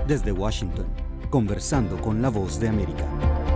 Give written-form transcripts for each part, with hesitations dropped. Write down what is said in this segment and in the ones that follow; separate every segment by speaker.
Speaker 1: Desde Washington, conversando con la Voz de América.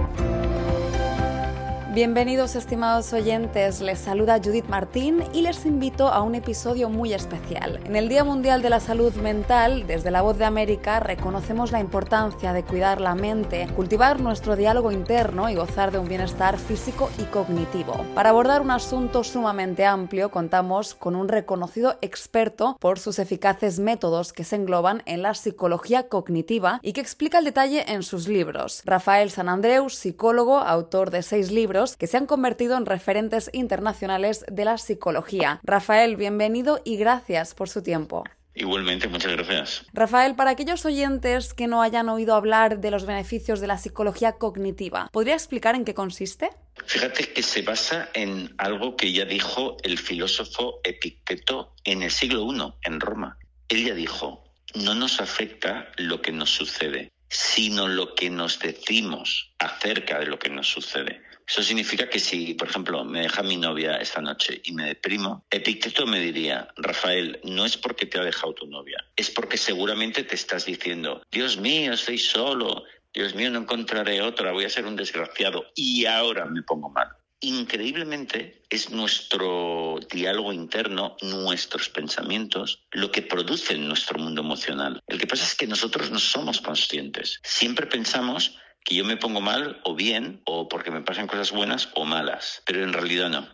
Speaker 2: Bienvenidos, estimados oyentes, les saluda Judith Martín y les invito a un episodio muy especial. En el Día Mundial de la Salud Mental, desde La Voz de América reconocemos la importancia de cuidar la mente, cultivar nuestro diálogo interno y gozar de un bienestar físico y cognitivo. Para abordar un asunto sumamente amplio, contamos con un reconocido experto por sus eficaces métodos que se engloban en la psicología cognitiva y que explica el detalle en sus libros. Rafael Sanandreu, psicólogo, autor de 6 libros, que se han convertido en referentes internacionales de la psicología. Rafael, bienvenido y gracias por su tiempo.
Speaker 3: Igualmente, muchas gracias.
Speaker 2: Rafael, para aquellos oyentes que no hayan oído hablar de los beneficios de la psicología cognitiva, ¿podría explicar en qué consiste?
Speaker 3: Fíjate que se basa en algo que ya dijo el filósofo Epicteto en el siglo I, en Roma. Él ya dijo, no nos afecta lo que nos sucede, sino lo que nos decimos acerca de lo que nos sucede. Eso significa que si, por ejemplo, me deja mi novia esta noche y me deprimo, Epicteto me diría, Rafael, no es porque te ha dejado tu novia, es porque seguramente te estás diciendo, Dios mío, estoy solo, Dios mío, no encontraré otra, voy a ser un desgraciado y ahora me pongo mal. Increíblemente, es nuestro diálogo interno, nuestros pensamientos, lo que producen nuestro mundo emocional. El que pasa es que nosotros no somos conscientes. Siempre pensamos que yo me pongo mal o bien, o porque me pasan cosas buenas o malas, pero en realidad no.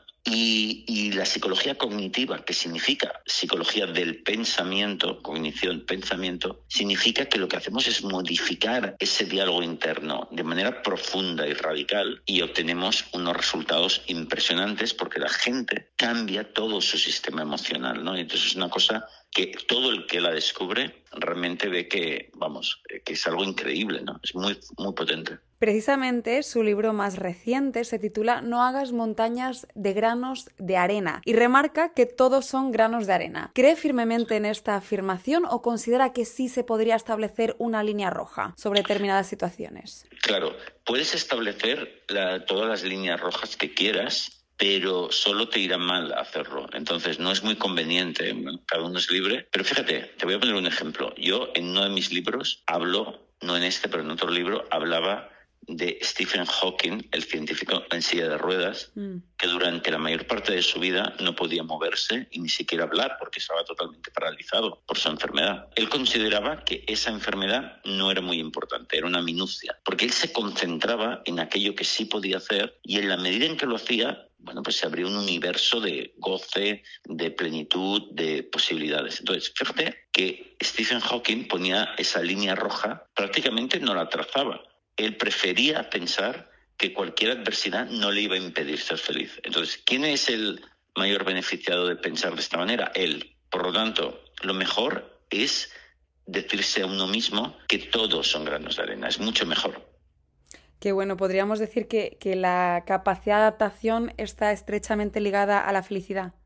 Speaker 3: Y la psicología cognitiva, que significa psicología del pensamiento, cognición, pensamiento, significa que lo que hacemos es modificar ese diálogo interno de manera profunda y radical y obtenemos unos resultados impresionantes porque la gente cambia todo su sistema emocional, ¿no? Y entonces es una cosa que todo el que la descubre realmente ve que, que es algo increíble, ¿no? Es muy, muy potente.
Speaker 2: Precisamente su libro más reciente se titula No hagas montañas de granos de arena y remarca que todos son granos de arena. ¿Cree firmemente en esta afirmación o considera que sí se podría establecer una línea roja sobre determinadas situaciones?
Speaker 3: Claro, puedes establecer todas las líneas rojas que quieras, pero solo te irá mal hacerlo. Entonces no es muy conveniente, cada uno es libre. Pero fíjate, te voy a poner un ejemplo. Yo en uno de mis libros hablo, no en este, pero en otro libro, hablaba de Stephen Hawking, el científico en silla de ruedas, que durante la mayor parte de su vida no podía moverse y ni siquiera hablar porque estaba totalmente paralizado por su enfermedad. Él consideraba que esa enfermedad no era muy importante, era una minucia, porque él se concentraba en aquello que sí podía hacer y en la medida en que lo hacía, pues se abrió un universo de goce, de plenitud, de posibilidades. Entonces, fíjate que Stephen Hawking ponía esa línea roja, prácticamente no la trazaba. Él prefería pensar que cualquier adversidad no le iba a impedir ser feliz. Entonces, ¿quién es el mayor beneficiado de pensar de esta manera? Él. Por lo tanto, lo mejor es decirse a uno mismo que todos son granos de arena. Es mucho mejor.
Speaker 2: Que bueno, podríamos decir que la capacidad de adaptación está estrechamente ligada a la felicidad.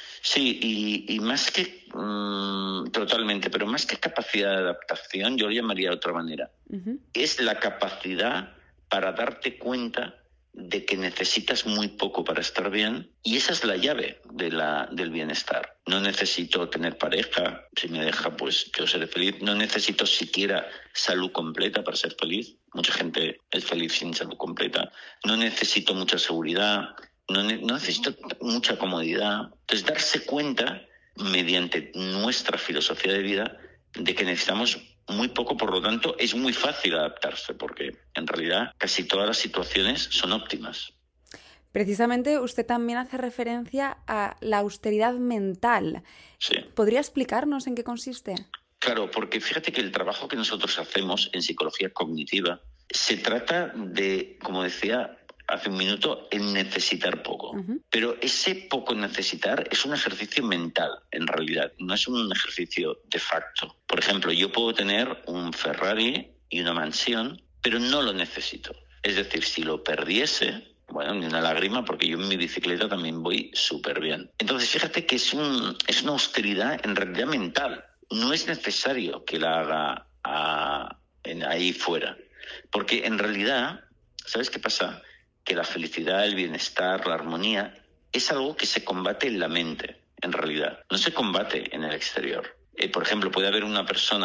Speaker 3: Sí, y más que totalmente, pero más que capacidad de adaptación, yo lo llamaría de otra manera. Es la capacidad para darte cuenta de que necesitas muy poco para estar bien y esa es la llave del bienestar. No necesito tener pareja, si me deja pues yo seré feliz. No necesito siquiera salud completa para ser feliz. Mucha gente es feliz sin salud completa. No necesito mucha seguridad. No necesito mucha comodidad. Entonces, darse cuenta, mediante nuestra filosofía de vida, de que necesitamos muy poco, por lo tanto, es muy fácil adaptarse, porque en realidad casi todas las situaciones son óptimas.
Speaker 2: Precisamente usted también hace referencia a la austeridad mental.
Speaker 3: Sí.
Speaker 2: ¿Podría explicarnos en qué consiste?
Speaker 3: Claro, porque fíjate que el trabajo que nosotros hacemos en psicología cognitiva se trata de, como decía hace un minuto, el necesitar poco. Pero ese poco necesitar es un ejercicio mental, en realidad. No es un ejercicio de facto. Por ejemplo, yo puedo tener un Ferrari y una mansión, pero no lo necesito. Es decir, si lo perdiese, ni una lágrima, porque yo en mi bicicleta también voy súper bien. Entonces, fíjate que es una austeridad en realidad mental. No es necesario que la haga ahí fuera. Porque en realidad, ¿sabes qué pasa? Que la felicidad, el bienestar, la armonía es algo que se combate en la mente, en realidad. No se combate en el exterior. Por ejemplo, puede haber una persona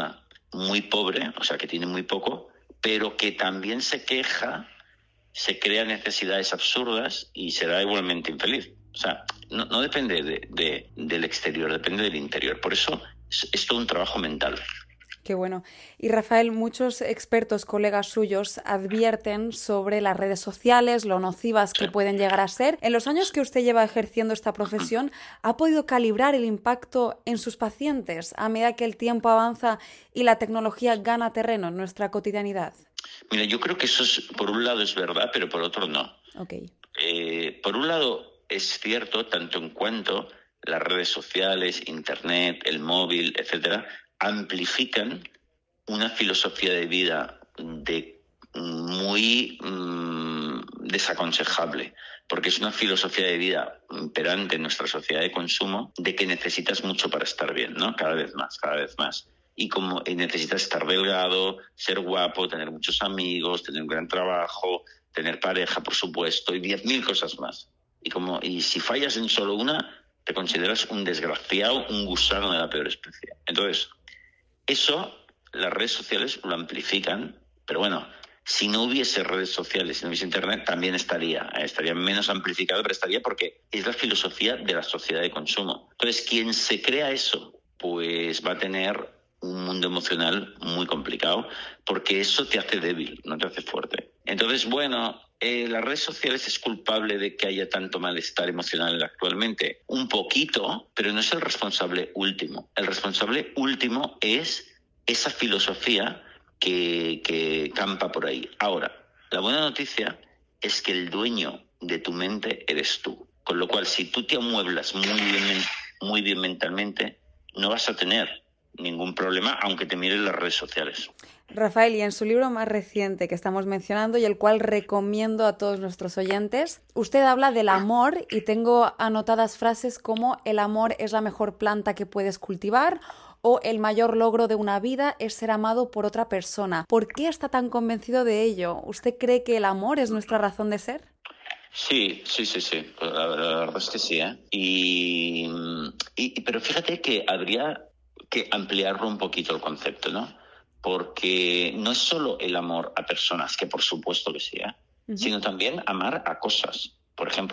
Speaker 3: muy pobre, o sea, que tiene muy poco, pero que también se queja, se crea necesidades absurdas y será igualmente infeliz. O sea, no depende del exterior, depende del interior. Por eso es todo un trabajo mental.
Speaker 2: Qué bueno. Y Rafael, muchos expertos, colegas suyos, advierten sobre las redes sociales, lo nocivas que pueden llegar a ser. En los años que usted lleva ejerciendo esta profesión, ¿ha podido calibrar el impacto en sus pacientes a medida que el tiempo avanza y la tecnología gana terreno en nuestra cotidianidad?
Speaker 3: Mira, yo creo que eso por un lado es verdad, pero por otro no.
Speaker 2: Okay.
Speaker 3: Por un lado es cierto, tanto en cuanto las redes sociales, Internet, el móvil, etcétera, amplifican una filosofía de vida muy desaconsejable, porque es una filosofía de vida imperante en nuestra sociedad de consumo de que necesitas mucho para estar bien, ¿no? Cada vez más. Y como necesitas estar delgado, ser guapo, tener muchos amigos, tener un gran trabajo, tener pareja, por supuesto, y 10.000 cosas más. Y si fallas en solo una, te consideras un desgraciado, un gusano de la peor especie. Entonces, eso las redes sociales lo amplifican, pero bueno, si no hubiese redes sociales, si no hubiese Internet, también estaría menos amplificado, pero estaría porque es la filosofía de la sociedad de consumo. Entonces, quien se crea eso, pues va a tener un mundo emocional muy complicado, porque eso te hace débil, no te hace fuerte. Entonces, bueno, ¿las redes sociales es culpable de que haya tanto malestar emocional actualmente? Un poquito, pero no es el responsable último. El responsable último es esa filosofía que campa por ahí. Ahora, la buena noticia es que el dueño de tu mente eres tú. Con lo cual, si tú te amueblas muy bien mentalmente, no vas a tener ningún problema, aunque te miren las redes sociales.
Speaker 2: Rafael, y en su libro más reciente que estamos mencionando y el cual recomiendo a todos nuestros oyentes, usted habla del amor y tengo anotadas frases como el amor es la mejor planta que puedes cultivar o el mayor logro de una vida es ser amado por otra persona. ¿Por qué está tan convencido de ello? ¿Usted cree que el amor es nuestra razón de ser?
Speaker 3: Sí. La verdad es que sí, ¿eh? Pero fíjate que habría que ampliarlo un poquito el concepto, ¿no? Porque no es solo el amor a personas, que por supuesto que sí, sino también amar a cosas. Por ejemplo,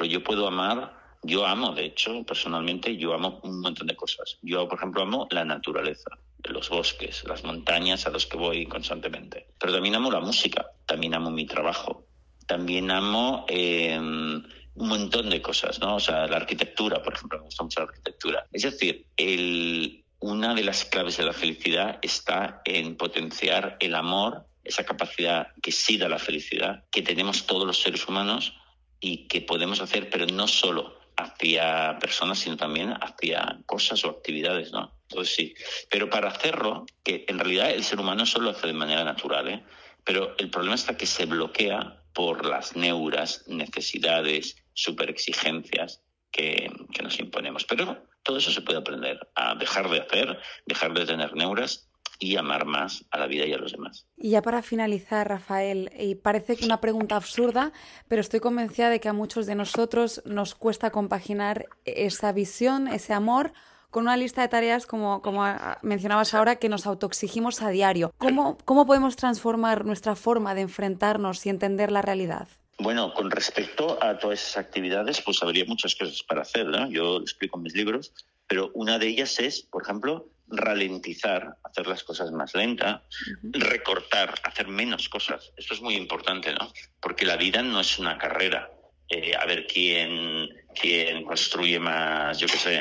Speaker 3: yo amo, de hecho, personalmente, yo amo un montón de cosas. Yo, por ejemplo, amo la naturaleza, los bosques, las montañas a los que voy constantemente. Pero también amo la música, también amo mi trabajo, también amo un montón de cosas, ¿no? O sea, la arquitectura, por ejemplo, me gusta mucho la arquitectura. Es decir, una de las claves de la felicidad está en potenciar el amor, esa capacidad que sí da la felicidad, que tenemos todos los seres humanos y que podemos hacer, pero no solo hacia personas, sino también hacia cosas o actividades, ¿no? Entonces sí, pero para hacerlo, que en realidad el ser humano solo lo hace de manera natural, pero el problema está que se bloquea por las neuras, necesidades, superexigencias que nos imponemos. Pero todo eso se puede aprender a dejar de hacer, dejar de tener neuras y amar más a la vida y a los demás.
Speaker 2: Y ya para finalizar, Rafael, y parece una pregunta absurda, pero estoy convencida de que a muchos de nosotros nos cuesta compaginar esa visión, ese amor, con una lista de tareas, como mencionabas ahora, que nos autoexigimos a diario. ¿Cómo podemos transformar nuestra forma de enfrentarnos y entender la realidad?
Speaker 3: Bueno, con respecto a todas esas actividades, pues habría muchas cosas para hacer, ¿no? Yo lo explico en mis libros, pero una de ellas es, por ejemplo, ralentizar, hacer las cosas más lenta, recortar, hacer menos cosas. Esto es muy importante, ¿no? Porque la vida no es una carrera. A ver quién construye más,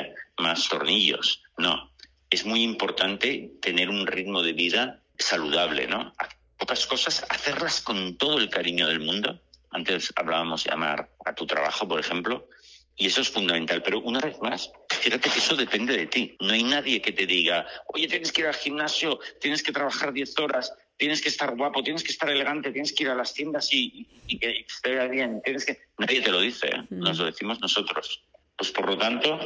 Speaker 3: más tornillos. No. Es muy importante tener un ritmo de vida saludable, ¿no? Pocas cosas, hacerlas con todo el cariño del mundo. Antes hablábamos de amar a tu trabajo, por ejemplo, y eso es fundamental. Pero una vez más, fíjate que eso depende de ti. No hay nadie que te diga, oye, tienes que ir al gimnasio, tienes que trabajar 10 horas, tienes que estar guapo, tienes que estar elegante, tienes que ir a las tiendas y que te vea bien. Nadie te lo dice, nos lo decimos nosotros. Pues por lo tanto,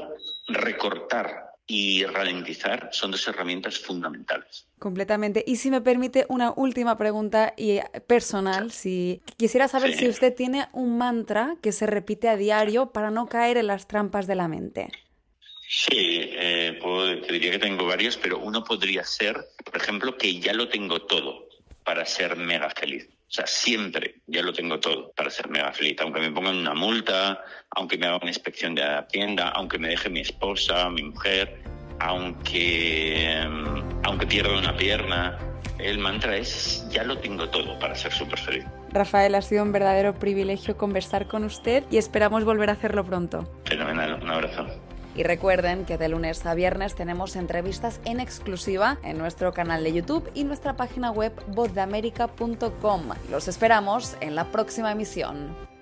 Speaker 3: recortar y ralentizar son dos herramientas fundamentales.
Speaker 2: Completamente. Y si me permite una última pregunta personal, si quisiera saber si usted tiene un mantra que se repite a diario para no caer en las trampas de la mente.
Speaker 3: Sí, te diría que tengo varios, pero uno podría ser por ejemplo, que ya lo tengo todo para ser mega feliz. O sea, siempre ya lo tengo todo para ser mega feliz. Aunque me pongan una multa, aunque me haga una inspección de la tienda, aunque me deje mi esposa, mi mujer, aunque pierda una pierna. El mantra es, ya lo tengo todo para ser súper feliz.
Speaker 2: Rafael, ha sido un verdadero privilegio conversar con usted y esperamos volver a hacerlo pronto.
Speaker 3: Fenomenal, un abrazo.
Speaker 2: Y recuerden que de lunes a viernes tenemos entrevistas en exclusiva en nuestro canal de YouTube y nuestra página web vozdeamerica.com. Los esperamos en la próxima emisión.